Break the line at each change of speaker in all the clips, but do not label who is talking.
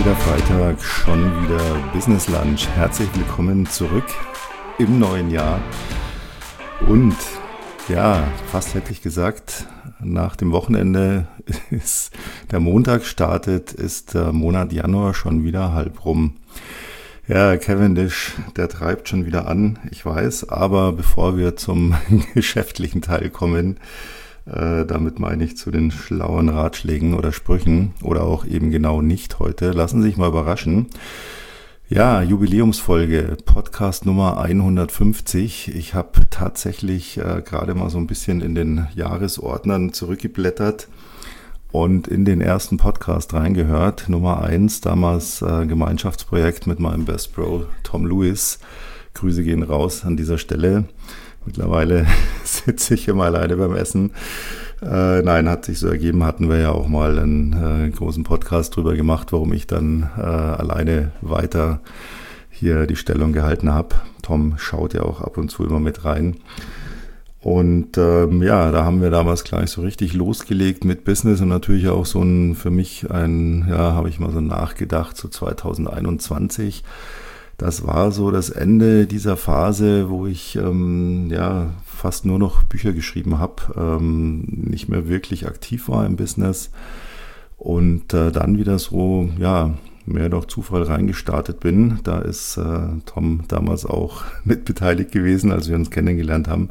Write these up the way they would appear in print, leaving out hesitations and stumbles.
wieder Freitag, schon wieder Business Lunch. Herzlich willkommen zurück im neuen Jahr. Und ja, fast hätte ich gesagt, nach dem Wochenende ist der Montag startet, ist der Monat Januar schon wieder halb rum. Ja, Cavendish, der treibt schon wieder an, ich weiß, aber bevor wir zum geschäftlichen Teil kommen, damit meine ich zu den schlauen Ratschlägen oder Sprüchen oder auch eben genau nicht heute. Lassen Sie sich mal überraschen. Ja, Jubiläumsfolge, Podcast Nummer 150. Ich habe tatsächlich gerade mal so ein bisschen in den Jahresordnern zurückgeblättert und in den ersten Podcast reingehört. Nummer 1, damals Gemeinschaftsprojekt mit meinem Best Bro Tom Lewis. Grüße gehen raus an dieser Stelle. Mittlerweile sitze ich immer alleine beim Essen. Nein, hat sich so ergeben, hatten wir ja auch mal einen großen Podcast drüber gemacht, warum ich dann alleine weiter hier die Stellung gehalten habe. Tom schaut ja auch ab und zu immer mit rein. Und ja, da haben wir damals gleich so richtig losgelegt mit Business und natürlich auch so für mich habe ich mal so nachgedacht, so 2021. Das war so das Ende dieser Phase, wo ich fast nur noch Bücher geschrieben habe, nicht mehr wirklich aktiv war im Business und dann wieder so, mehr durch Zufall reingestartet bin. Da ist Tom damals auch mit beteiligt gewesen, als wir uns kennengelernt haben,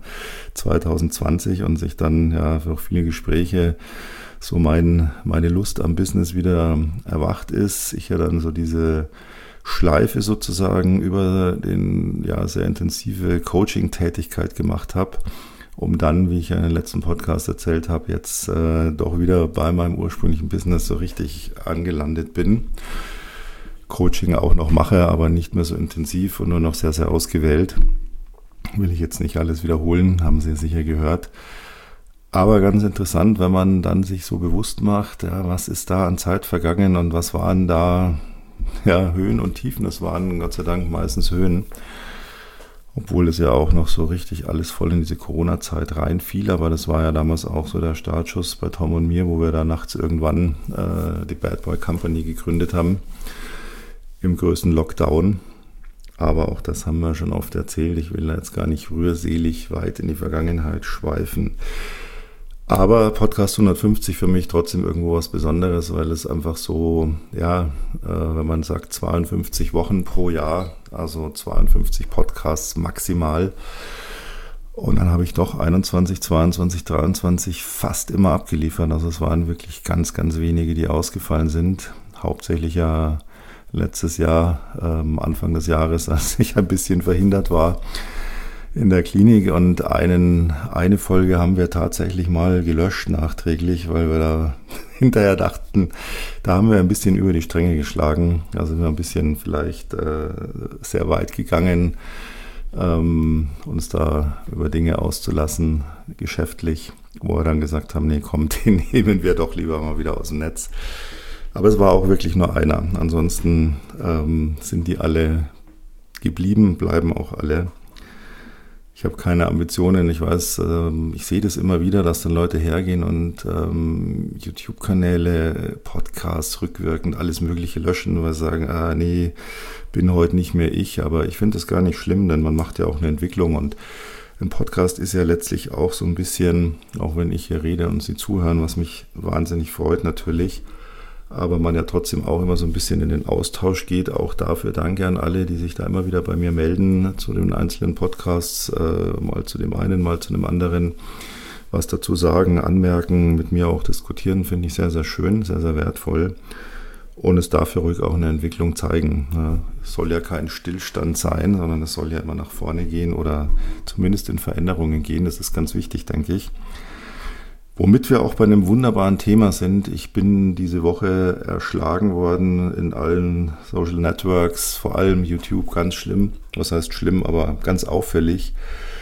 2020 und sich dann durch viele Gespräche so meine Lust am Business wieder erwacht ist. Ich ja dann so diese Schleife sozusagen über den sehr intensive Coaching-Tätigkeit gemacht habe, um dann, wie ich ja in den letzten Podcast erzählt habe, jetzt doch wieder bei meinem ursprünglichen Business so richtig angelandet bin. Coaching auch noch mache, aber nicht mehr so intensiv und nur noch sehr, sehr ausgewählt. Will ich jetzt nicht alles wiederholen, haben Sie sicher gehört. Aber ganz interessant, wenn man dann sich so bewusst macht, was ist da an Zeit vergangen und was waren da Höhen und Tiefen, das waren Gott sei Dank meistens Höhen, obwohl es ja auch noch so richtig alles voll in diese Corona-Zeit reinfiel, aber das war ja damals auch so der Startschuss bei Tom und mir, wo wir da nachts irgendwann die Bad Boy Company gegründet haben, im größten Lockdown, aber auch das haben wir schon oft erzählt, ich will da jetzt gar nicht rührselig weit in die Vergangenheit schweifen. Aber Podcast 150 für mich trotzdem irgendwo was Besonderes, weil es einfach so, wenn man sagt 52 Wochen pro Jahr, also 52 Podcasts maximal. Und dann habe ich doch 21, 22, 23 fast immer abgeliefert. Also es waren wirklich ganz, ganz wenige, die ausgefallen sind. Hauptsächlich ja letztes Jahr, Anfang des Jahres, als ich ein bisschen verhindert war in der Klinik und eine Folge haben wir tatsächlich mal gelöscht nachträglich, weil wir da hinterher dachten, da haben wir ein bisschen über die Stränge geschlagen, da sind wir ein bisschen vielleicht sehr weit gegangen, uns da über Dinge auszulassen, geschäftlich, wo wir dann gesagt haben, nee komm, den nehmen wir doch lieber mal wieder aus dem Netz. Aber es war auch wirklich nur einer, ansonsten sind die alle geblieben, bleiben auch alle. Ich habe keine Ambitionen, ich weiß, ich sehe das immer wieder, dass dann Leute hergehen und YouTube-Kanäle, Podcasts rückwirkend, alles Mögliche löschen, weil sie sagen, nee, bin heute nicht mehr ich, aber ich finde das gar nicht schlimm, denn man macht ja auch eine Entwicklung und ein Podcast ist ja letztlich auch so ein bisschen, auch wenn ich hier rede und Sie zuhören, was mich wahnsinnig freut natürlich, aber man ja trotzdem auch immer so ein bisschen in den Austausch geht. Auch dafür danke an alle, die sich da immer wieder bei mir melden zu den einzelnen Podcasts, mal zu dem einen, mal zu dem anderen, was dazu sagen, anmerken, mit mir auch diskutieren, finde ich sehr, sehr schön, sehr, sehr wertvoll. Und es darf ja ruhig auch eine Entwicklung zeigen. Es soll ja kein Stillstand sein, sondern es soll ja immer nach vorne gehen oder zumindest in Veränderungen gehen. Das ist ganz wichtig, denke ich. Womit wir auch bei einem wunderbaren Thema sind. Ich bin diese Woche erschlagen worden in allen Social Networks, vor allem YouTube, ganz schlimm. Was heißt schlimm, aber ganz auffällig.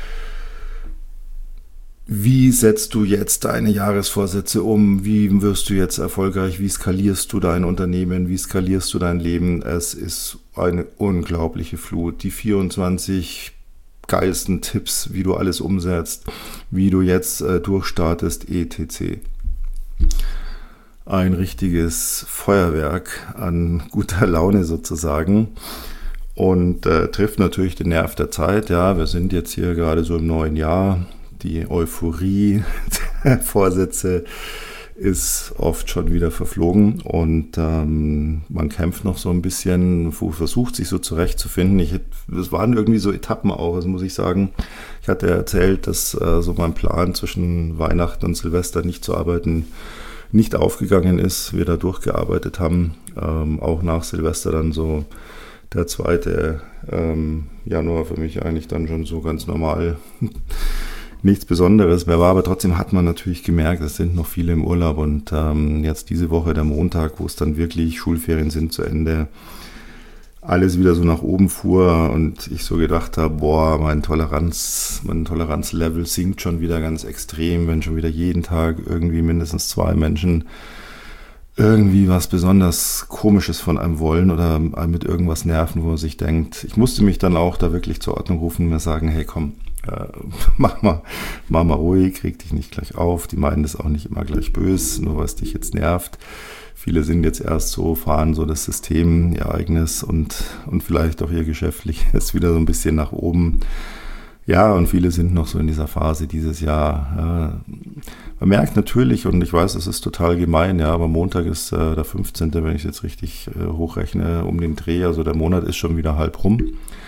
Wie setzt du jetzt deine Jahresvorsätze um? Wie wirst du jetzt erfolgreich? Wie skalierst du dein Unternehmen? Wie skalierst du dein Leben? Es ist eine unglaubliche Flut. Die 24 geilsten Tipps, wie du alles umsetzt, wie du jetzt durchstartest, etc. ein richtiges Feuerwerk an guter Laune sozusagen und trifft natürlich den Nerv der Zeit. Ja, wir sind jetzt hier gerade so im neuen Jahr. Die Euphorie der Vorsätze ist oft schon wieder verflogen und man kämpft noch so ein bisschen, versucht sich so zurechtzufinden. Das waren irgendwie so Etappen auch, das muss ich sagen. Ich hatte erzählt, dass so mein Plan zwischen Weihnachten und Silvester nicht zu arbeiten nicht aufgegangen ist. Wir da durchgearbeitet haben, auch nach Silvester dann so der 2. Januar für mich eigentlich dann schon so ganz normal. Nichts Besonderes mehr war, aber trotzdem hat man natürlich gemerkt, es sind noch viele im Urlaub und jetzt diese Woche, der Montag, wo es dann wirklich Schulferien sind zu Ende, alles wieder so nach oben fuhr und ich so gedacht habe, boah, mein Toleranzlevel sinkt schon wieder ganz extrem, wenn schon wieder jeden Tag irgendwie mindestens 2 Menschen irgendwie was besonders Komisches von einem wollen oder mit irgendwas nerven, wo man sich denkt, ich musste mich dann auch da wirklich zur Ordnung rufen und mir sagen, hey komm, mach mal ruhig, reg dich nicht gleich auf. Die meinen das auch nicht immer gleich böse, nur was dich jetzt nervt. Viele sind jetzt erst so, fahren so das System, ihr eigenes und vielleicht auch ihr geschäftliches wieder so ein bisschen nach oben. Ja, und viele sind noch so in dieser Phase dieses Jahr. Ja. Man merkt natürlich, und ich weiß, es ist total gemein, ja, aber Montag ist der 15., wenn ich es jetzt richtig hochrechne, um den Dreh. Also der Monat ist schon wieder halb rum.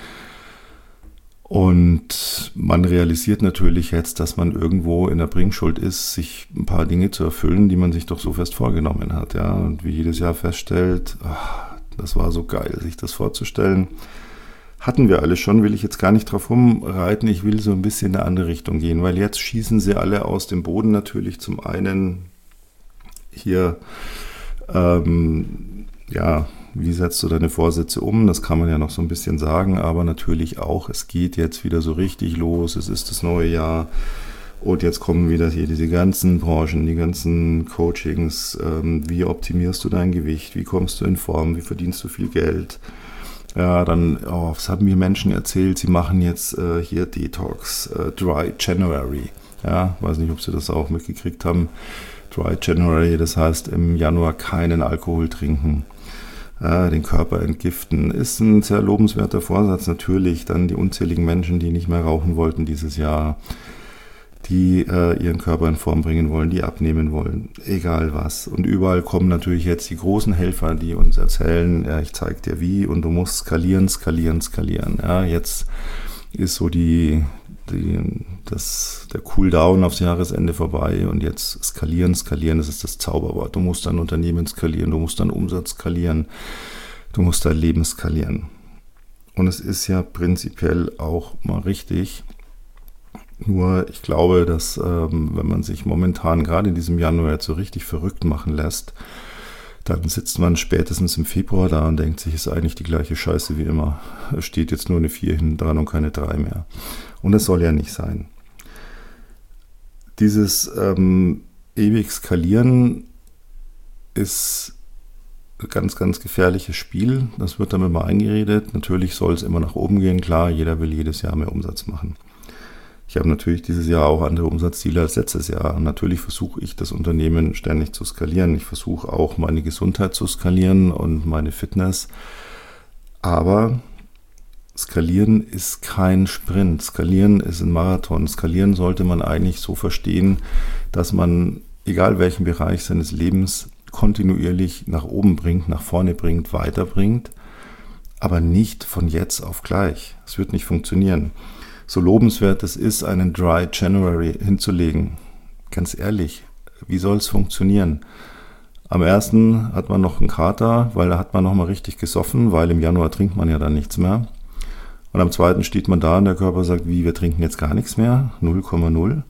Und man realisiert natürlich jetzt, dass man irgendwo in der Bringschuld ist, sich ein paar Dinge zu erfüllen, die man sich doch so fest vorgenommen hat. Ja? Und wie jedes Jahr feststellt, das war so geil, sich das vorzustellen. Hatten wir alle schon, will ich jetzt gar nicht drauf rumreiten. Ich will so ein bisschen in eine andere Richtung gehen, weil jetzt schießen sie alle aus dem Boden natürlich. Zum einen hier, wie setzt du deine Vorsätze um? Das kann man ja noch so ein bisschen sagen, aber natürlich auch, es geht jetzt wieder so richtig los, es ist das neue Jahr und jetzt kommen wieder hier diese ganzen Branchen, die ganzen Coachings, wie optimierst du dein Gewicht, wie kommst du in Form, wie verdienst du viel Geld? Ja, dann, was haben mir Menschen erzählt, sie machen jetzt hier Detox, Dry January. Ja, weiß nicht, ob sie das auch mitgekriegt haben. Dry January, das heißt im Januar keinen Alkohol trinken. Den Körper entgiften, ist ein sehr lobenswerter Vorsatz natürlich. Dann die unzähligen Menschen, die nicht mehr rauchen wollten dieses Jahr, die ihren Körper in Form bringen wollen, die abnehmen wollen, egal was. Und überall kommen natürlich jetzt die großen Helfer, die uns erzählen, ja, ich zeig dir wie und du musst skalieren. Ja, jetzt ist so der Cooldown aufs Jahresende vorbei und jetzt skalieren, das ist das Zauberwort. Du musst dein Unternehmen skalieren, du musst deinen Umsatz skalieren, du musst dein Leben skalieren. Und es ist ja prinzipiell auch mal richtig. Nur ich glaube, dass wenn man sich momentan gerade in diesem Januar jetzt so richtig verrückt machen lässt, dann sitzt man spätestens im Februar da und denkt sich, ist eigentlich die gleiche Scheiße wie immer. Es steht jetzt nur eine 4 hinten dran und keine 3 mehr. Und das soll ja nicht sein. Dieses ewig Skalieren ist ein ganz, ganz gefährliches Spiel. Das wird dann immer eingeredet. Natürlich soll es immer nach oben gehen. Klar, jeder will jedes Jahr mehr Umsatz machen. Ich habe natürlich dieses Jahr auch andere Umsatzziele als letztes Jahr. Und natürlich versuche ich, das Unternehmen ständig zu skalieren. Ich versuche auch, meine Gesundheit zu skalieren und meine Fitness. Aber Skalieren ist kein Sprint. Skalieren ist ein Marathon. Skalieren sollte man eigentlich so verstehen, dass man, egal welchen Bereich seines Lebens, kontinuierlich nach oben bringt, nach vorne bringt, weiterbringt, aber nicht von jetzt auf gleich. Es wird nicht funktionieren. So lobenswert es ist, einen Dry January hinzulegen. Ganz ehrlich, wie soll es funktionieren? Am 1. hat man noch einen Kater, weil da hat man noch mal richtig gesoffen, weil im Januar trinkt man ja dann nichts mehr. Und am 2. steht man da und der Körper sagt, wie, wir trinken jetzt gar nichts mehr? 0,0?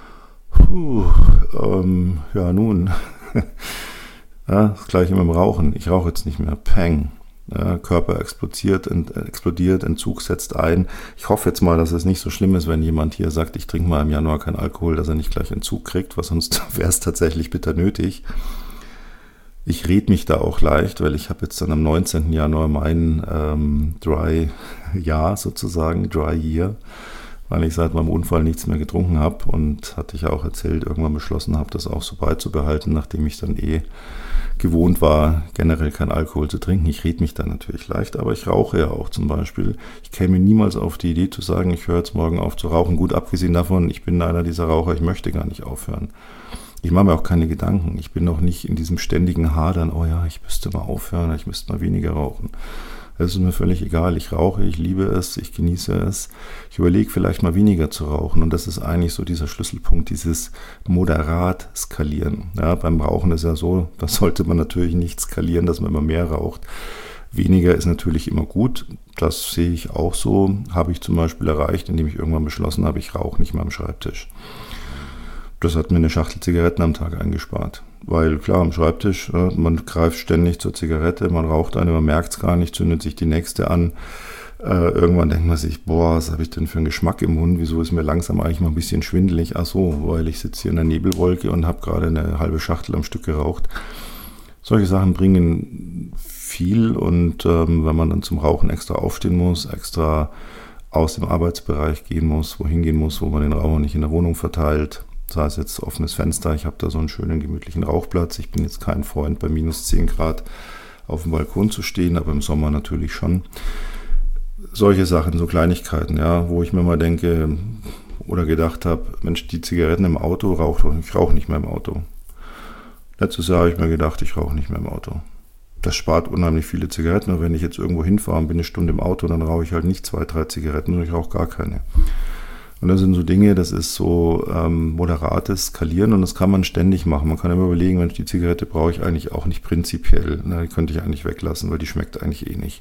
Ja nun. Ja, das gleiche mit dem Rauchen. Ich rauche jetzt nicht mehr. Peng. Ja, Körper explodiert, Entzug setzt ein. Ich hoffe jetzt mal, dass es nicht so schlimm ist, wenn jemand hier sagt, ich trinke mal im Januar keinen Alkohol, dass er nicht gleich Entzug kriegt, weil sonst wäre es tatsächlich bitter nötig. Ich rede mich da auch leicht, weil ich habe jetzt dann am 19. Januar mein Dry Jahr sozusagen, Dry Year, weil ich seit meinem Unfall nichts mehr getrunken habe und hatte ich ja auch erzählt, irgendwann beschlossen habe, das auch so beizubehalten, nachdem ich dann gewohnt war, generell keinen Alkohol zu trinken. Ich rede mich da natürlich leicht, aber ich rauche ja auch zum Beispiel. Ich käme niemals auf die Idee zu sagen, ich höre jetzt morgen auf zu rauchen. Gut, abgesehen davon, ich bin einer dieser Raucher, ich möchte gar nicht aufhören. Ich mache mir auch keine Gedanken. Ich bin noch nicht in diesem ständigen Hadern, oh ja, ich müsste mal aufhören, ich müsste mal weniger rauchen. Es ist mir völlig egal. Ich rauche, ich liebe es, ich genieße es. Ich überlege vielleicht mal weniger zu rauchen. Und das ist eigentlich so dieser Schlüsselpunkt, dieses moderat skalieren. Ja, beim Rauchen ist ja so, da sollte man natürlich nicht skalieren, dass man immer mehr raucht. Weniger ist natürlich immer gut. Das sehe ich auch so. Habe ich zum Beispiel erreicht, indem ich irgendwann beschlossen habe, ich rauche nicht mehr am Schreibtisch. Das hat mir eine Schachtel Zigaretten am Tag eingespart. Weil klar, am Schreibtisch, man greift ständig zur Zigarette, man raucht eine, man merkt es gar nicht, zündet sich die nächste an. Irgendwann denkt man sich, boah, was habe ich denn für einen Geschmack im Mund? Wieso ist mir langsam eigentlich mal ein bisschen schwindelig? Ach so, weil ich sitze hier in der Nebelwolke und habe gerade eine halbe Schachtel am Stück geraucht. Solche Sachen bringen viel und wenn man dann zum Rauchen extra aufstehen muss, extra aus dem Arbeitsbereich gehen muss, wohin gehen muss, wo man den Rauch nicht in der Wohnung verteilt, sei es jetzt offenes Fenster, ich habe da so einen schönen gemütlichen Rauchplatz. Ich bin jetzt kein Freund, bei minus 10 Grad auf dem Balkon zu stehen, aber im Sommer natürlich schon. Solche Sachen, so Kleinigkeiten, ja, wo ich mir mal denke oder gedacht habe, Mensch, die Zigaretten im Auto, ich rauche nicht mehr im Auto. Letztes Jahr habe ich mir gedacht, ich rauche nicht mehr im Auto. Das spart unheimlich viele Zigaretten, und wenn ich jetzt irgendwo hinfahre und bin eine Stunde im Auto, dann rauche ich halt nicht 2, 3 Zigaretten, sondern ich rauche gar keine. Und das sind so Dinge, das ist so moderates Skalieren, und das kann man ständig machen. Man kann immer überlegen, Mensch, die Zigarette brauche ich eigentlich auch nicht prinzipiell. Na, die könnte ich eigentlich weglassen, weil die schmeckt eigentlich nicht.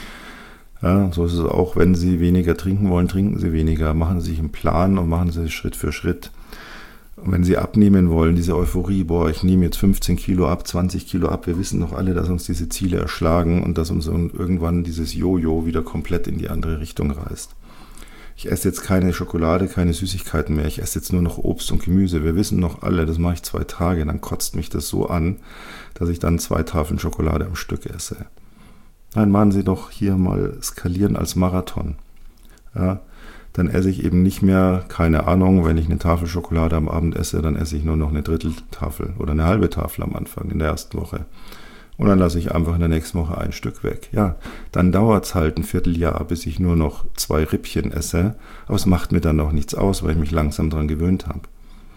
Ja, so ist es auch, wenn Sie weniger trinken wollen, trinken Sie weniger. Machen Sie sich einen Plan und machen Sie es Schritt für Schritt. Und wenn Sie abnehmen wollen, diese Euphorie, boah, ich nehme jetzt 15 Kilo ab, 20 Kilo ab, wir wissen doch alle, dass uns diese Ziele erschlagen und dass uns irgendwann dieses Jojo wieder komplett in die andere Richtung reißt. Ich esse jetzt keine Schokolade, keine Süßigkeiten mehr, ich esse jetzt nur noch Obst und Gemüse. Wir wissen noch alle, das mache ich 2 Tage, dann kotzt mich das so an, dass ich dann 2 Tafeln Schokolade am Stück esse. Nein, machen Sie doch hier mal skalieren als Marathon. Ja, dann esse ich eben nicht mehr, keine Ahnung, wenn ich eine Tafel Schokolade am Abend esse, dann esse ich nur noch eine Dritteltafel oder eine halbe Tafel am Anfang in der ersten Woche. Und dann lasse ich einfach in der nächsten Woche ein Stück weg. Ja, dann dauert es halt ein Vierteljahr, bis ich nur noch 2 Rippchen esse. Aber es macht mir dann auch nichts aus, weil ich mich langsam daran gewöhnt habe.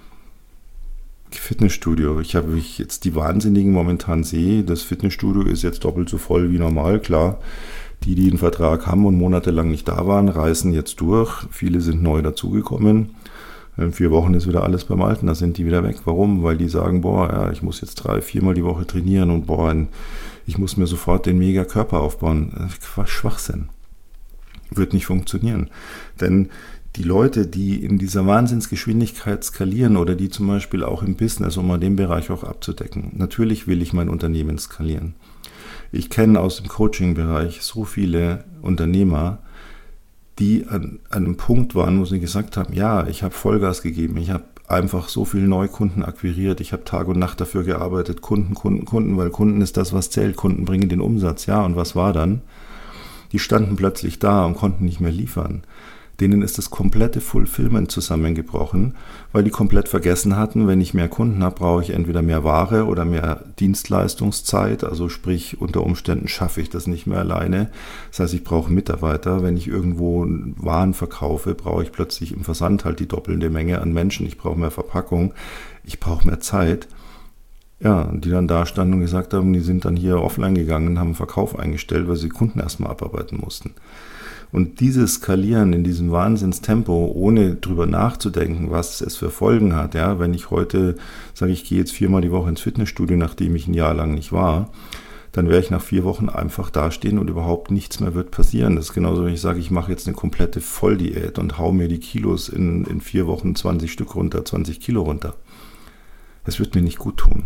Fitnessstudio. Ich jetzt die Wahnsinnigen momentan sehe. Das Fitnessstudio ist jetzt doppelt so voll wie normal, klar. Die einen Vertrag haben und monatelang nicht da waren, reißen jetzt durch. Viele sind neu dazugekommen. In 4 Wochen ist wieder alles beim Alten, da sind die wieder weg. Warum? Weil die sagen, boah, ja, ich muss jetzt 3, 4 Mal die Woche trainieren und boah, ich muss mir sofort den Mega-Körper aufbauen. Schwachsinn. Wird nicht funktionieren. Denn die Leute, die in dieser Wahnsinnsgeschwindigkeit skalieren oder die zum Beispiel auch im Business, um mal den Bereich auch abzudecken, natürlich will ich mein Unternehmen skalieren. Ich kenne aus dem Coaching-Bereich so viele Unternehmer, die an einem Punkt waren, wo sie gesagt haben, ja, ich habe Vollgas gegeben, ich habe einfach so viele Neukunden akquiriert, ich habe Tag und Nacht dafür gearbeitet, Kunden, weil Kunden ist das, was zählt, Kunden bringen den Umsatz, ja, und was war dann? Die standen plötzlich da und konnten nicht mehr liefern. Denen ist das komplette Fulfillment zusammengebrochen, weil die komplett vergessen hatten, wenn ich mehr Kunden habe, brauche ich entweder mehr Ware oder mehr Dienstleistungszeit, also sprich unter Umständen schaffe ich das nicht mehr alleine. Das heißt, ich brauche Mitarbeiter. Wenn ich irgendwo Waren verkaufe, brauche ich plötzlich im Versand halt die doppelte Menge an Menschen. Ich brauche mehr Verpackung, ich brauche mehr Zeit. Ja, die dann da standen und gesagt haben, die sind dann hier offline gegangen und haben einen Verkauf eingestellt, weil sie Kunden erstmal abarbeiten mussten. Und dieses Skalieren in diesem Wahnsinnstempo, ohne drüber nachzudenken, was es für Folgen hat, ja, wenn ich heute sage, ich gehe jetzt 4-mal die Woche ins Fitnessstudio, nachdem ich ein Jahr lang nicht war, dann werde ich nach 4 Wochen einfach dastehen und überhaupt nichts mehr wird passieren. Das ist genauso, wenn ich sage, ich mache jetzt eine komplette Volldiät und hau mir die Kilos in 4 Wochen 20 Stück runter, 20 Kilo runter. Das wird mir nicht gut tun.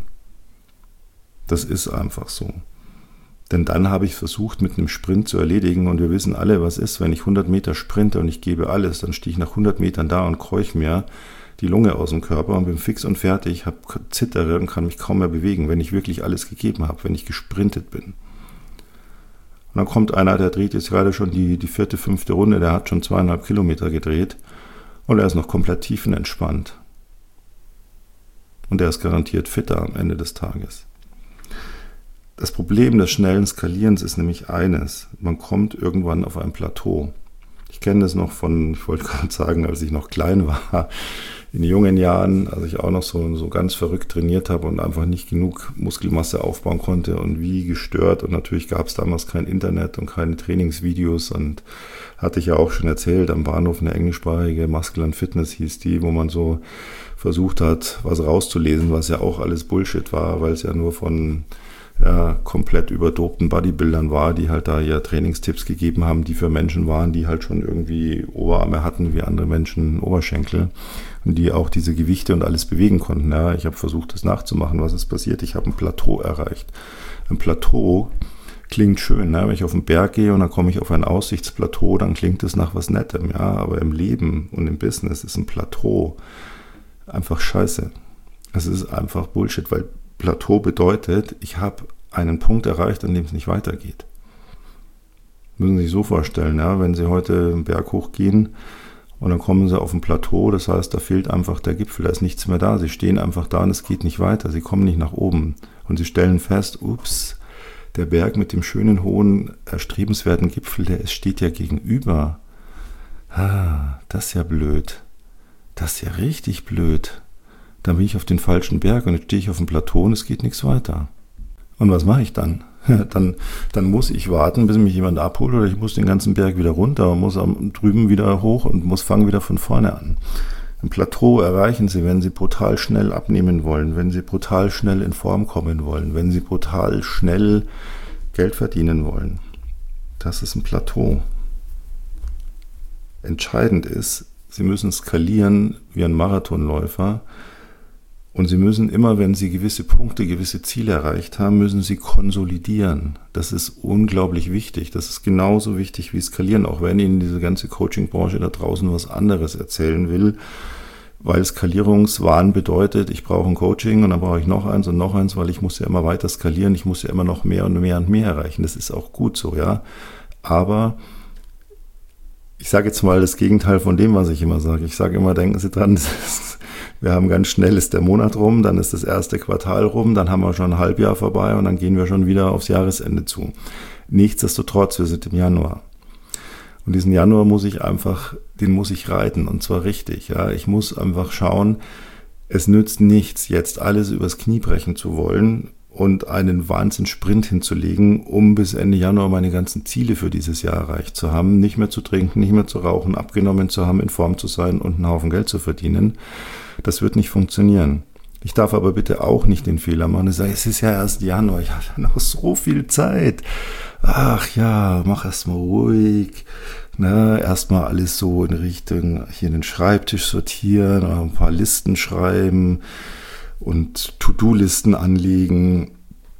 Das ist einfach so. Denn dann habe ich versucht, mit einem Sprint zu erledigen, und wir wissen alle, was ist, wenn ich 100 Meter sprinte und ich gebe alles, dann stehe ich nach 100 Metern da und keuche mir die Lunge aus dem Körper und bin fix und fertig, zittere und kann mich kaum mehr bewegen, wenn ich wirklich alles gegeben habe, wenn ich gesprintet bin. Und dann kommt einer, der dreht jetzt gerade schon die 4., 5. Runde, der hat schon 2,5 Kilometer gedreht Und er ist noch komplett tiefenentspannt. Und er ist garantiert fitter am Ende des Tages. Das Problem des schnellen Skalierens ist nämlich eines. Man kommt irgendwann auf ein Plateau. Ich kenne das noch ich wollte gerade sagen, als ich noch klein war, in jungen Jahren, als ich auch noch so ganz verrückt trainiert habe und einfach nicht genug Muskelmasse aufbauen konnte und wie gestört. Und natürlich gab es damals kein Internet und keine Trainingsvideos und hatte ich ja auch schon erzählt, am Bahnhof eine englischsprachige Muscle and Fitness hieß die, wo man so versucht hat, was rauszulesen, was ja auch alles Bullshit war, weil es ja nur von komplett überdopten Bodybuildern war, die halt da ja Trainingstipps gegeben haben, die für Menschen waren, die halt schon irgendwie Oberarme hatten, wie andere Menschen Oberschenkel und die auch diese Gewichte und alles bewegen konnten. Ja, ich habe versucht, das nachzumachen. Was ist passiert? Ich habe ein Plateau erreicht. Ein Plateau klingt schön, ne? Wenn ich auf den Berg gehe und dann komme ich auf ein Aussichtsplateau, dann klingt es nach was Nettem. Ja, aber im Leben und im Business ist ein Plateau einfach scheiße. Es ist einfach Bullshit, weil Plateau bedeutet, ich habe einen Punkt erreicht, an dem es nicht weitergeht. Müssen Sie sich so vorstellen, ja, wenn Sie heute einen Berg hochgehen und dann kommen Sie auf ein Plateau, das heißt, da fehlt einfach der Gipfel, da ist nichts mehr da. Sie stehen einfach da und es geht nicht weiter, Sie kommen nicht nach oben. Und Sie stellen fest, ups, der Berg mit dem schönen, hohen, erstrebenswerten Gipfel, steht ja gegenüber. Das ist ja blöd. Das ist ja richtig blöd. Dann bin ich auf den falschen Berg und jetzt stehe ich auf dem Plateau und es geht nichts weiter. Und was mache ich dann? Dann muss ich warten, bis mich jemand abholt oder ich muss den ganzen Berg wieder runter und muss drüben wieder hoch und fange wieder von vorne an. Ein Plateau erreichen Sie, wenn Sie brutal schnell abnehmen wollen, wenn Sie brutal schnell in Form kommen wollen, wenn Sie brutal schnell Geld verdienen wollen. Das ist ein Plateau. Entscheidend ist, Sie müssen skalieren wie ein Marathonläufer. Und Sie müssen immer, wenn Sie gewisse Punkte, gewisse Ziele erreicht haben, müssen Sie konsolidieren. Das ist unglaublich wichtig. Das ist genauso wichtig wie Skalieren, auch wenn Ihnen diese ganze Coaching-Branche da draußen was anderes erzählen will. Weil Skalierungswahn bedeutet, ich brauche ein Coaching und dann brauche ich noch eins, weil ich muss ja immer weiter skalieren, ich muss ja immer noch mehr und mehr und mehr erreichen. Das ist auch gut so, ja. Aber ich sage jetzt mal das Gegenteil von dem, was ich immer sage. Ich sage immer, denken Sie dran, wir haben ganz schnell ist der Monat rum, dann ist das erste Quartal rum, dann haben wir schon ein Halbjahr vorbei und dann gehen wir schon wieder aufs Jahresende zu. Nichtsdestotrotz, wir sind im Januar. Und diesen Januar den muss ich reiten und zwar richtig. Ja, ich muss einfach schauen, es nützt nichts, jetzt alles übers Knie brechen zu wollen und einen Wahnsinns-Sprint hinzulegen, um bis Ende Januar meine ganzen Ziele für dieses Jahr erreicht zu haben, nicht mehr zu trinken, nicht mehr zu rauchen, abgenommen zu haben, in Form zu sein und einen Haufen Geld zu verdienen. Das wird nicht funktionieren. Ich darf aber bitte auch nicht den Fehler machen. Ich sage, es ist ja erst Januar, ich habe ja noch so viel Zeit. Ach ja, mach erst mal ruhig. Erstmal alles so in Richtung hier den Schreibtisch sortieren, ein paar Listen schreiben und To-Do-Listen anlegen.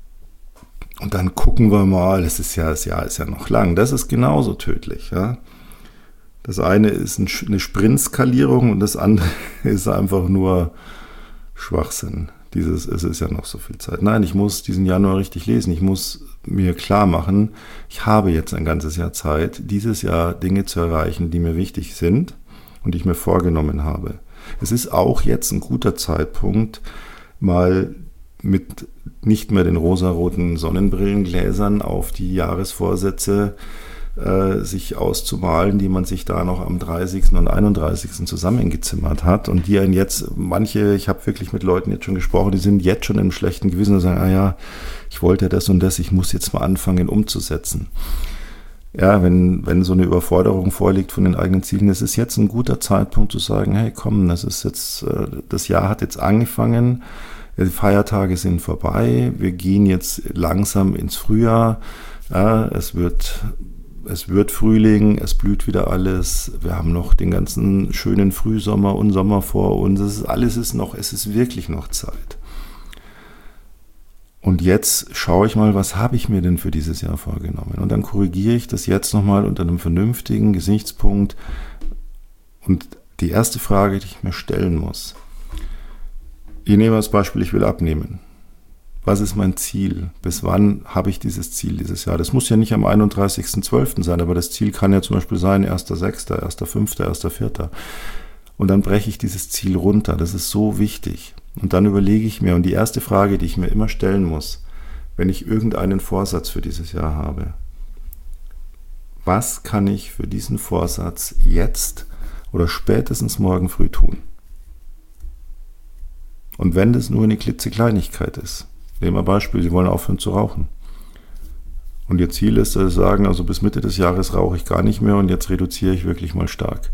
Und dann gucken wir mal, das Jahr ist ja noch lang. Das ist genauso tödlich, ja. Das eine ist eine Sprintskalierung und das andere ist einfach nur Schwachsinn. Es ist ja noch so viel Zeit. Nein, ich muss diesen Januar richtig lesen. Ich muss mir klar machen, ich habe jetzt ein ganzes Jahr Zeit, dieses Jahr Dinge zu erreichen, die mir wichtig sind und die ich mir vorgenommen habe. Es ist auch jetzt ein guter Zeitpunkt, mal mit nicht mehr den rosaroten Sonnenbrillengläsern auf die Jahresvorsätze sich auszumalen, die man sich da noch am 30. und 31. zusammengezimmert hat und die einen jetzt, ich habe wirklich mit Leuten jetzt schon gesprochen, die sind jetzt schon im schlechten Gewissen und sagen, ich wollte ja das und das, ich muss jetzt mal anfangen umzusetzen. Ja, wenn so eine Überforderung vorliegt von den eigenen Zielen, es ist jetzt ein guter Zeitpunkt zu sagen, hey komm, das Jahr hat jetzt angefangen, die Feiertage sind vorbei, wir gehen jetzt langsam ins Frühjahr, ja, es wird Frühling, es blüht wieder alles, wir haben noch den ganzen schönen Frühsommer und Sommer vor uns, es ist wirklich noch Zeit. Und jetzt schaue ich mal, was habe ich mir denn für dieses Jahr vorgenommen? Und dann korrigiere ich das jetzt nochmal unter einem vernünftigen Gesichtspunkt. Und die erste Frage, die ich mir stellen muss, ich nehme als Beispiel, ich will abnehmen. Was ist mein Ziel? Bis wann habe ich dieses Ziel dieses Jahr? Das muss ja nicht am 31.12. sein, aber das Ziel kann ja zum Beispiel sein 1.6., 1.5., 1.4. Und dann breche ich dieses Ziel runter. Das ist so wichtig. Und dann überlege ich mir, und die erste Frage, die ich mir immer stellen muss, wenn ich irgendeinen Vorsatz für dieses Jahr habe: Was kann ich für diesen Vorsatz jetzt oder spätestens morgen früh tun? Und wenn das nur eine klitzekleinigkeit ist, nehmen wir ein Beispiel, Sie wollen aufhören zu rauchen. Und Ihr Ziel ist, dass Sie sagen, also bis Mitte des Jahres rauche ich gar nicht mehr und jetzt reduziere ich wirklich mal stark.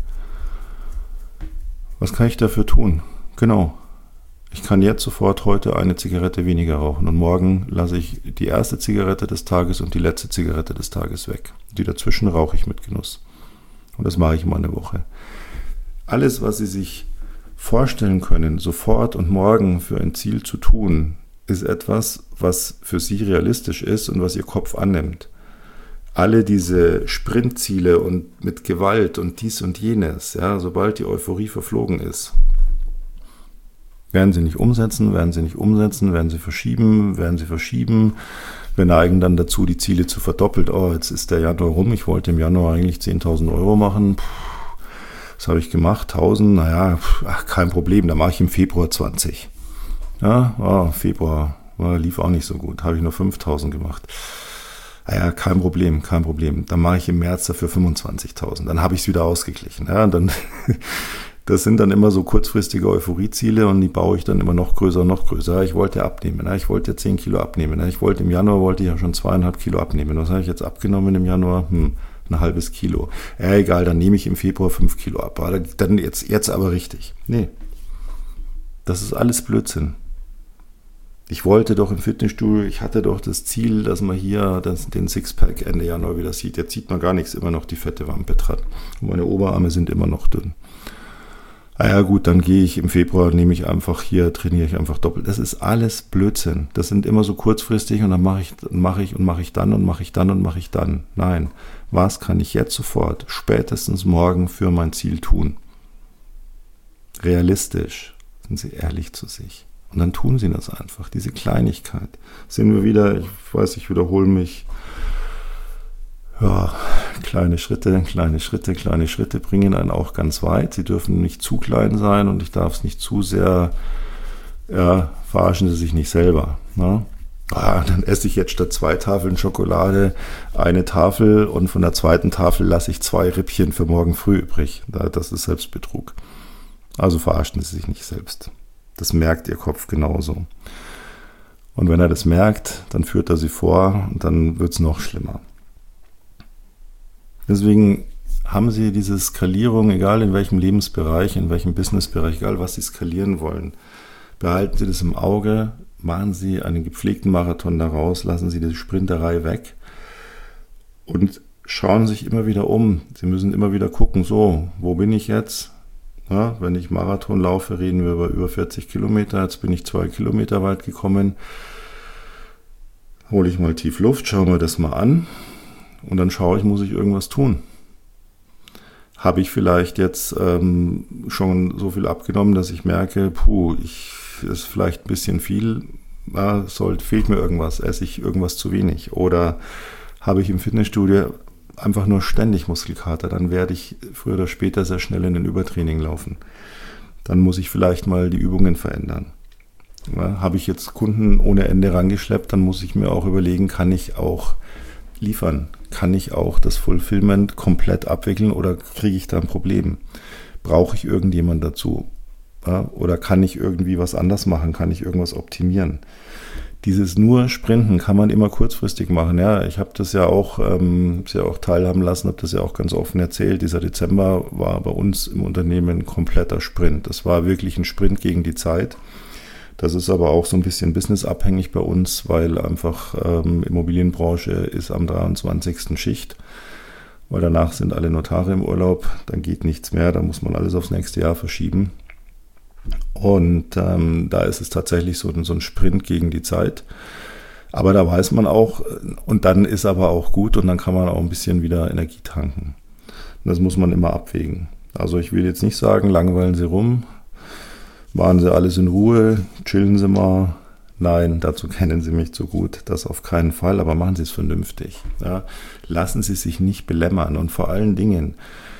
Was kann ich dafür tun? Genau. Ich kann jetzt sofort heute eine Zigarette weniger rauchen und morgen lasse ich die erste Zigarette des Tages und die letzte Zigarette des Tages weg. Die dazwischen rauche ich mit Genuss. Und das mache ich mal eine Woche. Alles, was Sie sich vorstellen können, sofort und morgen für ein Ziel zu tun, ist etwas, was für Sie realistisch ist und was Ihr Kopf annimmt. Alle diese Sprintziele und mit Gewalt und dies und jenes, ja, sobald die Euphorie verflogen ist, werden Sie nicht umsetzen, werden Sie nicht umsetzen, werden Sie verschieben, Wir neigen dann dazu, die Ziele zu verdoppeln. Oh, jetzt ist der Januar rum, ich wollte im Januar eigentlich 10.000 Euro machen. Was habe ich gemacht? 1.000, naja, kein Problem, da mache ich im Februar 20. Ja, Februar lief auch nicht so gut, habe ich nur 5.000 gemacht. Naja, kein Problem. Dann mache ich im März dafür 25.000. Dann habe ich es wieder ausgeglichen. Ja, dann, das sind dann immer so kurzfristige Euphorieziele und die baue ich dann immer noch größer. Ja, ich wollte abnehmen. Ja, ich wollte 10 Kilo abnehmen. Ja, im Januar wollte ich ja schon 2,5 Kilo abnehmen. Was habe ich jetzt abgenommen im Januar? Ein halbes Kilo. Ja, egal, dann nehme ich im Februar 5 Kilo ab. Dann jetzt aber richtig. Nee, das ist alles Blödsinn. Ich wollte doch im Fitnessstudio, ich hatte doch das Ziel, dass man hier den Sixpack Ende Januar wieder sieht. Jetzt sieht man gar nichts, immer noch die fette Wampe dran. Und meine Oberarme sind immer noch dünn. Ja gut, dann gehe ich im Februar, trainiere ich einfach doppelt. Das ist alles Blödsinn. Das sind immer so kurzfristig und dann mache ich dann. Nein, was kann ich jetzt sofort, spätestens morgen für mein Ziel tun? Realistisch, sind Sie ehrlich zu sich. Und dann tun Sie das einfach, diese Kleinigkeit. Sehen wir wieder, ich weiß, ich wiederhole mich. Ja, kleine Schritte bringen einen auch ganz weit. Sie dürfen nicht zu klein sein und ich darf es nicht zu sehr, verarschen Sie sich nicht selber. Ne? Dann esse ich jetzt statt 2 Tafeln Schokolade eine Tafel und von der zweiten Tafel lasse ich 2 Rippchen für morgen früh übrig. Das ist Selbstbetrug. Also verarschen Sie sich nicht selbst. Das merkt Ihr Kopf genauso. Und wenn er das merkt, dann führt er Sie vor und dann wird es noch schlimmer. Deswegen haben Sie diese Skalierung, egal in welchem Lebensbereich, in welchem Businessbereich, egal was Sie skalieren wollen, behalten Sie das im Auge, machen Sie einen gepflegten Marathon daraus, lassen Sie die Sprinterei weg und schauen sich immer wieder um. Sie müssen immer wieder gucken, so, wo bin ich jetzt? Ja, wenn ich Marathon laufe, reden wir über 40 Kilometer. Jetzt bin ich 2 Kilometer weit gekommen. Hole ich mal tief Luft, schaue mir das mal an und dann schaue ich, muss ich irgendwas tun? Habe ich vielleicht jetzt schon so viel abgenommen, dass ich merke, ist vielleicht ein bisschen viel, fehlt mir irgendwas, esse ich irgendwas zu wenig? Oder habe ich im Fitnessstudio einfach nur ständig Muskelkater, dann werde ich früher oder später sehr schnell in ein Übertraining laufen. Dann muss ich vielleicht mal die Übungen verändern. Ja, habe ich jetzt Kunden ohne Ende rangeschleppt, dann muss ich mir auch überlegen, kann ich auch liefern? Kann ich auch das Fulfillment komplett abwickeln oder kriege ich da ein Problem? Brauche ich irgendjemand dazu? Ja, oder kann ich irgendwie was anders machen? Kann ich irgendwas optimieren? Dieses nur Sprinten kann man immer kurzfristig machen. Ja, ich habe das ja auch teilhaben lassen, habe das ja auch ganz offen erzählt. Dieser Dezember war bei uns im Unternehmen ein kompletter Sprint. Das war wirklich ein Sprint gegen die Zeit. Das ist aber auch so ein bisschen businessabhängig bei uns, weil einfach Immobilienbranche ist am 23. Schicht, weil danach sind alle Notare im Urlaub, dann geht nichts mehr, da muss man alles aufs nächste Jahr verschieben. Und da ist es tatsächlich so ein Sprint gegen die Zeit. Aber da weiß man auch, und dann ist aber auch gut und dann kann man auch ein bisschen wieder Energie tanken. Und das muss man immer abwägen. Also ich will jetzt nicht sagen, langweilen Sie rum, machen Sie alles in Ruhe, chillen Sie mal. Nein, dazu kennen Sie mich zu gut, das auf keinen Fall, aber machen Sie es vernünftig. Ja. Lassen Sie sich nicht belämmern und vor allen Dingen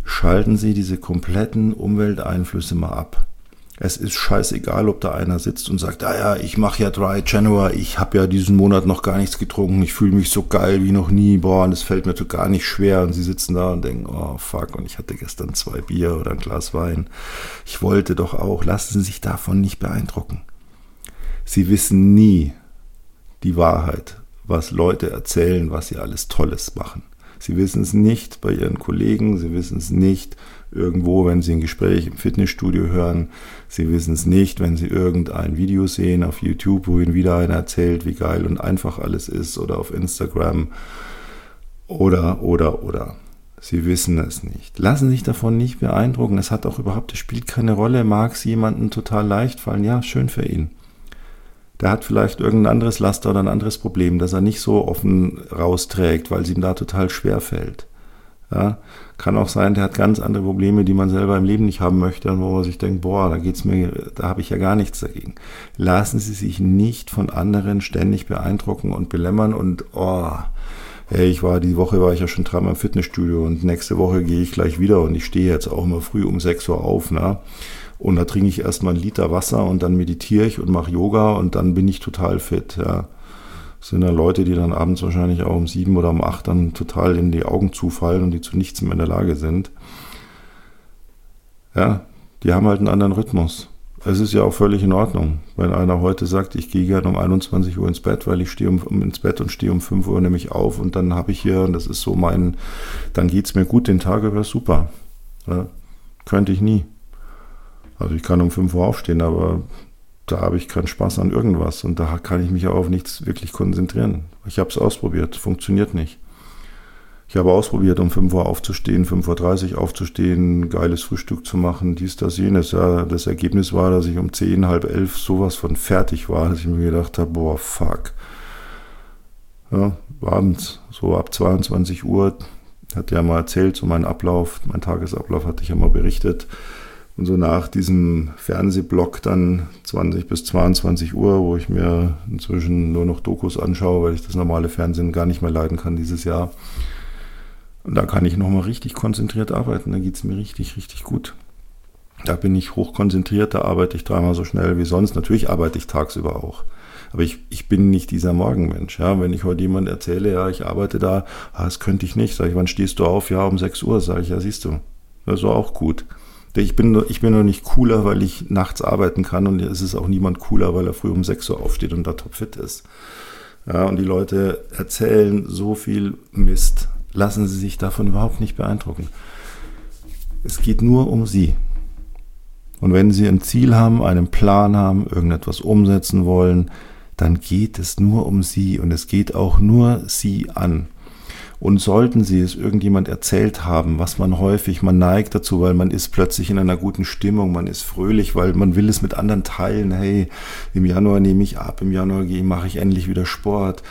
schalten Sie diese kompletten Umwelteinflüsse mal ab. Es ist scheißegal, ob da einer sitzt und sagt, ja, ich mache ja Dry January, ich habe ja diesen Monat noch gar nichts getrunken, ich fühle mich so geil wie noch nie, und es fällt mir so gar nicht schwer. Und Sie sitzen da und denken, oh fuck, und ich hatte gestern 2 Bier oder ein Glas Wein. Ich wollte doch auch. Lassen Sie sich davon nicht beeindrucken. Sie wissen nie die Wahrheit, was Leute erzählen, was sie alles Tolles machen. Sie wissen es nicht bei Ihren Kollegen, Sie wissen es nicht irgendwo, wenn Sie ein Gespräch im Fitnessstudio hören. Sie wissen es nicht, wenn Sie irgendein Video sehen auf YouTube, wo Ihnen wieder einer erzählt, wie geil und einfach alles ist, oder auf Instagram oder. Sie wissen es nicht. Lassen Sie sich davon nicht beeindrucken. Es spielt keine Rolle. Mag es jemandem total leicht fallen? Ja, schön für ihn. Der hat vielleicht irgendein anderes Laster oder ein anderes Problem, das er nicht so offen rausträgt, weil es ihm da total schwer fällt. Ja, kann auch sein, der hat ganz andere Probleme, die man selber im Leben nicht haben möchte, und wo man sich denkt, da habe ich ja gar nichts dagegen. Lassen Sie sich nicht von anderen ständig beeindrucken und belämmern und die Woche war ich ja schon 3-mal im Fitnessstudio und nächste Woche gehe ich gleich wieder und ich stehe jetzt auch immer früh um 6 Uhr auf, ne? Und da trinke ich erstmal 1 Liter Wasser und dann meditiere ich und mache Yoga und dann bin ich total fit. Ja. Das sind ja Leute, die dann abends wahrscheinlich auch um 7 oder um 8 dann total in die Augen zufallen und die zu nichts mehr in der Lage sind. Ja, die haben halt einen anderen Rhythmus. Es ist ja auch völlig in Ordnung, wenn einer heute sagt, ich gehe gerne um 21 Uhr ins Bett, weil ich stehe ins Bett und stehe um 5 Uhr nämlich auf und dann habe ich hier, und das ist so dann geht es mir gut den Tag über, super. Ja, könnte ich nie. Also ich kann um 5 Uhr aufstehen, aber da habe ich keinen Spaß an irgendwas und da kann ich mich auch auf nichts wirklich konzentrieren. Ich habe es ausprobiert, funktioniert nicht. Ich habe ausprobiert, um 5 Uhr aufzustehen, 5:30 Uhr aufzustehen, geiles Frühstück zu machen, dies, das, jenes. Ja, das Ergebnis war, dass ich um 10, halb 11 sowas von fertig war, dass ich mir gedacht habe, fuck. Ja, abends, so ab 22 Uhr, hat ja mal erzählt, so mein Tagesablauf hatte ich ja mal berichtet. Und so nach diesem Fernsehblock dann 20 bis 22 Uhr, wo ich mir inzwischen nur noch Dokus anschaue, weil ich das normale Fernsehen gar nicht mehr leiden kann dieses Jahr. Und da kann ich nochmal richtig konzentriert arbeiten, da geht es mir richtig, richtig gut. Da bin ich hochkonzentriert, da arbeite ich 3-mal so schnell wie sonst. Natürlich arbeite ich tagsüber auch. Aber ich bin nicht dieser Morgenmensch. Ja? Wenn ich heute jemand erzähle, ja, ich arbeite da, das könnte ich nicht. Sag ich, wann stehst du auf? Ja, um 6 Uhr. Sag ich, ja, siehst du, das ist auch gut. Ich bin nur nicht cooler, weil ich nachts arbeiten kann, und es ist auch niemand cooler, weil er früh um 6 Uhr aufsteht und da topfit ist. Ja, und die Leute erzählen so viel Mist. Lassen Sie sich davon überhaupt nicht beeindrucken. Es geht nur um Sie. Und wenn Sie ein Ziel haben, einen Plan haben, irgendetwas umsetzen wollen, dann geht es nur um Sie und es geht auch nur Sie an. Und sollten Sie es irgendjemand erzählt haben, was man neigt dazu, weil man ist plötzlich in einer guten Stimmung, man ist fröhlich, weil man will es mit anderen teilen. Hey, im Januar nehme ich ab, im Januar mache ich endlich wieder Sport.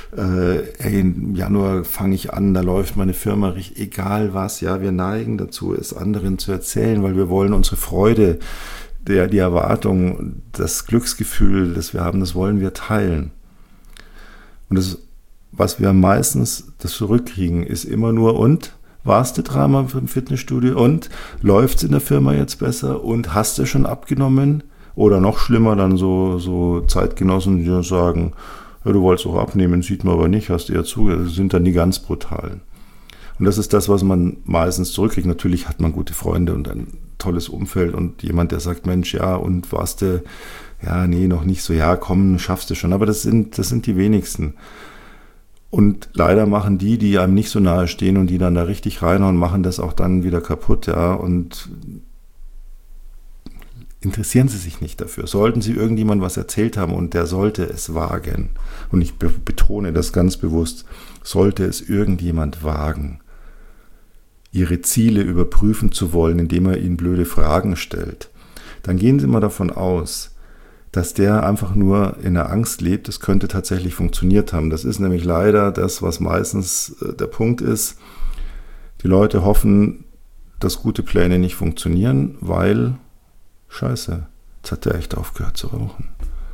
Im Januar fange ich an, da läuft meine Firma richtig, egal was. Ja, wir neigen dazu, es anderen zu erzählen, weil wir wollen unsere Freude, die Erwartung, das Glücksgefühl, das wir haben, das wollen wir teilen. Und was wir meistens das zurückkriegen, ist immer nur, und warst du 3-mal im Fitnessstudio und läuft's in der Firma jetzt besser und hast du schon abgenommen? Oder noch schlimmer, dann so Zeitgenossen, die sagen, ja, du wolltest auch abnehmen, sieht man aber nicht, hast eher zu. Das sind dann die ganz brutalen. Und das ist das, was man meistens zurückkriegt. Natürlich hat man gute Freunde und ein tolles Umfeld und jemand, der sagt, Mensch, ja, und warst du, ja, nee, noch nicht so, ja, komm, schaffst du schon. Aber das sind die wenigsten. Und leider machen die einem nicht so nahe stehen und die dann da richtig reinhauen, machen das auch dann wieder kaputt, ja. Und interessieren Sie sich nicht dafür. Sollten Sie irgendjemand was erzählt haben und der sollte es wagen, und ich betone das ganz bewusst, sollte es irgendjemand wagen, Ihre Ziele überprüfen zu wollen, indem er Ihnen blöde Fragen stellt, dann gehen Sie mal davon aus, dass der einfach nur in der Angst lebt, es könnte tatsächlich funktioniert haben. Das ist nämlich leider das, was meistens der Punkt ist. Die Leute hoffen, dass gute Pläne nicht funktionieren, weil, scheiße, jetzt hat der echt aufgehört zu rauchen.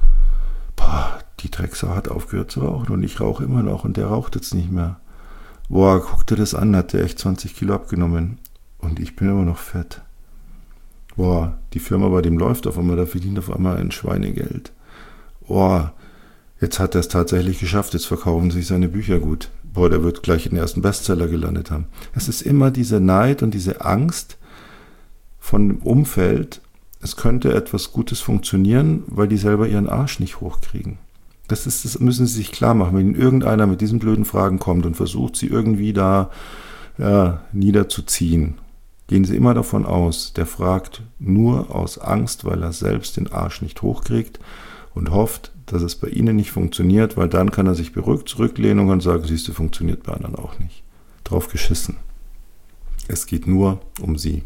Die Drecksau hat aufgehört zu rauchen und ich rauche immer noch und der raucht jetzt nicht mehr. Guck dir das an, hat der echt 20 Kilo abgenommen. und ich bin immer noch fett. Boah, die Firma, bei dem läuft auf einmal, da verdient auf einmal ein Schweinegeld. Boah, jetzt hat er es tatsächlich geschafft, jetzt verkaufen sich seine Bücher gut. Boah, der wird gleich in den ersten Bestseller gelandet haben. Es ist immer diese Neid und diese Angst von dem Umfeld, es könnte etwas Gutes funktionieren, weil die selber ihren Arsch nicht hochkriegen. Das müssen sie sich klar machen. Wenn irgendeiner mit diesen blöden Fragen kommt und versucht, sie irgendwie da niederzuziehen, gehen sie immer davon aus, der fragt nur aus Angst, weil er selbst den Arsch nicht hochkriegt und hofft, dass es bei ihnen nicht funktioniert, weil dann kann er sich beruhigt zurücklehnen und sagen, siehst du, funktioniert bei anderen auch nicht. Drauf geschissen. Es geht nur um sie.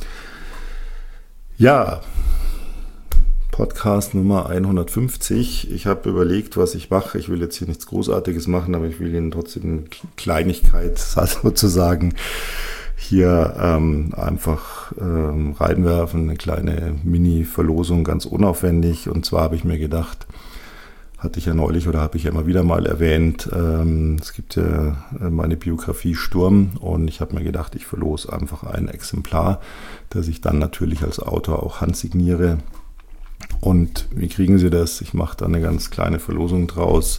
Ja, Podcast Nummer 150. Ich habe überlegt, was ich mache. Ich will jetzt hier nichts Großartiges machen, aber ich will Ihnen trotzdem eine Kleinigkeit sozusagen hier einfach reinwerfen. Eine kleine Mini-Verlosung, ganz unaufwendig. Und zwar habe ich mir gedacht, hatte ich ja neulich oder habe ich ja immer wieder mal erwähnt, es gibt ja meine Biografie Sturm und ich habe mir gedacht, ich verlose einfach ein Exemplar, das ich dann natürlich als Autor auch handsigniere. Und wie kriegen Sie das? Ich mache da eine ganz kleine Verlosung draus.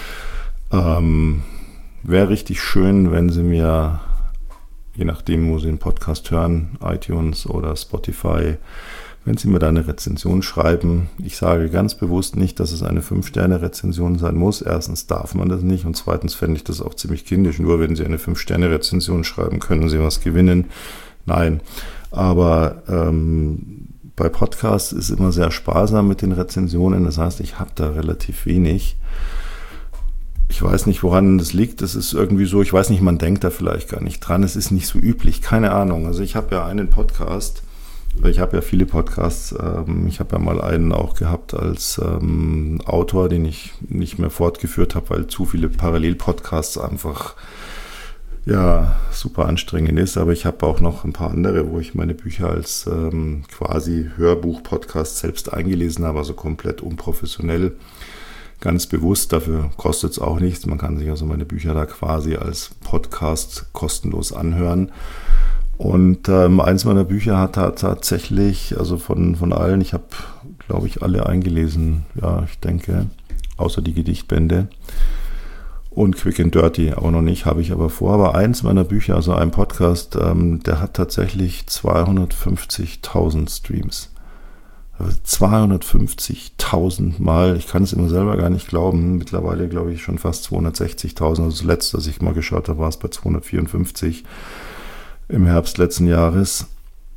Wäre richtig schön, wenn Sie mir, je nachdem, wo Sie den Podcast hören, iTunes oder Spotify, wenn Sie mir da eine Rezension schreiben. Ich sage ganz bewusst nicht, dass es eine 5-Sterne-Rezension sein muss. Erstens darf man das nicht und zweitens fände ich das auch ziemlich kindisch. Nur wenn Sie eine 5-Sterne-Rezension schreiben, können Sie was gewinnen. Nein, aber bei Podcasts ist immer sehr sparsam mit den Rezensionen. Das heißt, ich habe da relativ wenig. Ich weiß nicht, woran das liegt. Das ist irgendwie so, ich weiß nicht, man denkt da vielleicht gar nicht dran. Es ist nicht so üblich, keine Ahnung. Also ich habe ja einen Podcast, ich habe ja viele Podcasts. Ich habe ja mal einen auch gehabt als Autor, den ich nicht mehr fortgeführt habe, weil zu viele Parallel-Podcasts einfach super anstrengend ist. Aber ich habe auch noch ein paar andere, wo ich meine Bücher als quasi Hörbuch-Podcast selbst eingelesen habe, also komplett unprofessionell. Ganz bewusst, dafür kostet es auch nichts. Man kann sich also meine Bücher da quasi als Podcast kostenlos anhören. Und eins meiner Bücher hat tatsächlich, also von allen, ich habe, glaube ich, alle eingelesen, ja, ich denke, außer die Gedichtbände. Und Quick and Dirty auch noch nicht, habe ich aber vor. Aber eins meiner Bücher, also ein Podcast, der hat tatsächlich 250.000 Streams. 250.000 Mal, ich kann es immer selber gar nicht glauben, mittlerweile glaube ich schon fast 260.000, also das letzte, als ich mal geschaut habe, war es bei 254 im Herbst letzten Jahres.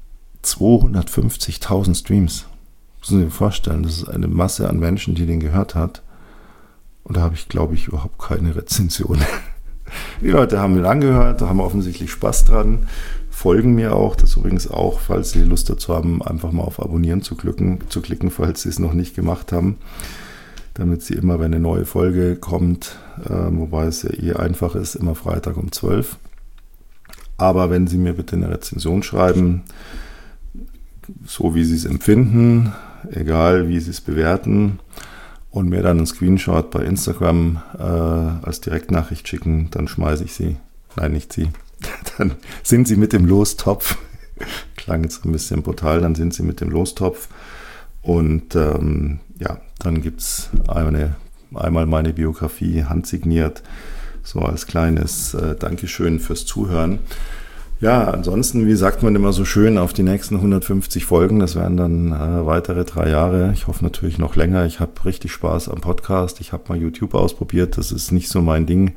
250.000 Streams, müssen Sie sich vorstellen, das ist eine Masse an Menschen, die den gehört hat und da habe ich, glaube ich, überhaupt keine Rezension. Die Leute haben den angehört, da haben offensichtlich Spaß dran, folgen mir auch, das übrigens auch, falls Sie Lust dazu haben, einfach mal auf Abonnieren zu klicken, falls Sie es noch nicht gemacht haben, damit Sie immer, wenn eine neue Folge kommt, wobei es ja einfach ist, immer Freitag um 12. Aber wenn Sie mir bitte eine Rezension schreiben, so wie Sie es empfinden, egal wie Sie es bewerten, und mir dann einen Screenshot bei Instagram als Direktnachricht schicken, dann schmeiße ich Sie. Nein, nicht Sie. Dann sind Sie mit dem Lostopf. Klang jetzt ein bisschen brutal, dann sind Sie mit dem Lostopf. Und dann gibt es einmal meine Biografie handsigniert, so als kleines Dankeschön fürs Zuhören. Ja, ansonsten, wie sagt man immer so schön, auf die nächsten 150 Folgen, das wären dann weitere 3 Jahre. Ich hoffe natürlich noch länger. Ich habe richtig Spaß am Podcast. Ich habe mal YouTube ausprobiert, das ist nicht so mein Ding,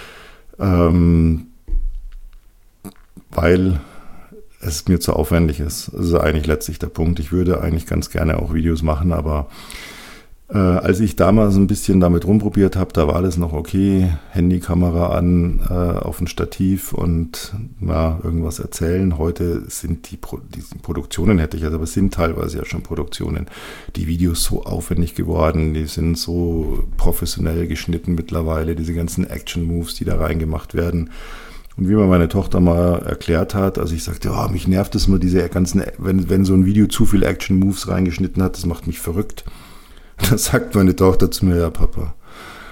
weil es mir zu aufwendig ist. Das ist eigentlich letztlich der Punkt. Ich würde eigentlich ganz gerne auch Videos machen, aber als ich damals ein bisschen damit rumprobiert habe, da war das noch okay, Handykamera an, auf ein Stativ und irgendwas erzählen. Heute sind die Produktionen, hätte ich also, aber es sind teilweise ja schon Produktionen, die Videos so aufwendig geworden, die sind so professionell geschnitten mittlerweile, diese ganzen Action-Moves, die da reingemacht werden. Und wie mir meine Tochter mal erklärt hat, also ich sagte, mich nervt es mal, diese ganzen, wenn so ein Video zu viel Action-Moves reingeschnitten hat, das macht mich verrückt. Da sagt meine Tochter zu mir, ja Papa,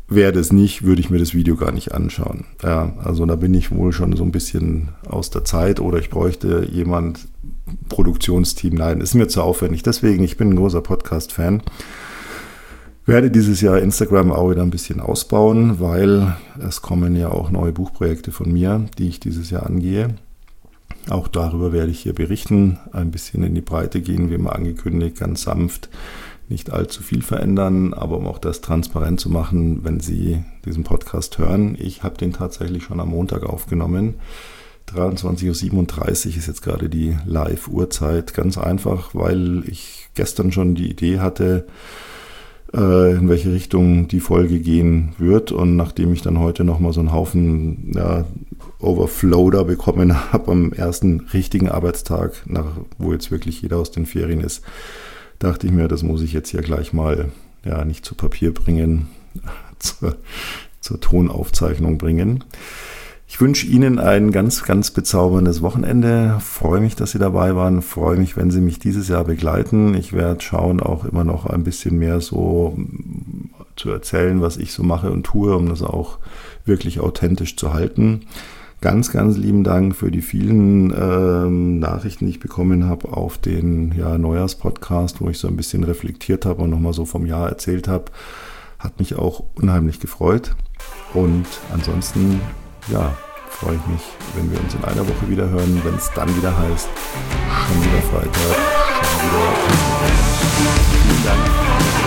wäre das nicht, würde ich mir das Video gar nicht anschauen. Ja, also da bin ich wohl schon so ein bisschen aus der Zeit oder ich bräuchte jemand, Produktionsteam. Nein, ist mir zu aufwendig. Deswegen, ich bin ein großer Podcast-Fan. Werde dieses Jahr Instagram auch wieder ein bisschen ausbauen, weil es kommen ja auch neue Buchprojekte von mir, die ich dieses Jahr angehe. Auch darüber werde ich hier berichten, ein bisschen in die Breite gehen, wie immer angekündigt, ganz sanft, nicht allzu viel verändern, aber um auch das transparent zu machen, wenn Sie diesen Podcast hören. Ich habe den tatsächlich schon am Montag aufgenommen. 23:37 Uhr ist jetzt gerade die Live-Uhrzeit. Ganz einfach, weil ich gestern schon die Idee hatte, in welche Richtung die Folge gehen wird. Und nachdem ich dann heute nochmal so einen Haufen Overflow da bekommen habe am ersten richtigen Arbeitstag, wo jetzt wirklich jeder aus den Ferien ist, dachte ich mir, das muss ich jetzt hier gleich mal nicht zu Papier bringen, zur Tonaufzeichnung bringen. Ich wünsche Ihnen ein ganz, ganz bezauberndes Wochenende. Freue mich, dass Sie dabei waren. Freue mich, wenn Sie mich dieses Jahr begleiten. Ich werde schauen, auch immer noch ein bisschen mehr so zu erzählen, was ich so mache und tue, um das auch wirklich authentisch zu halten. Ganz, ganz lieben Dank für die vielen Nachrichten, die ich bekommen habe auf den Neujahrspodcast, wo ich so ein bisschen reflektiert habe und nochmal so vom Jahr erzählt habe. Hat mich auch unheimlich gefreut. Und ansonsten freue ich mich, wenn wir uns in einer Woche wieder hören, wenn es dann wieder heißt, schon wieder Freitag, schon wieder. Vielen Dank.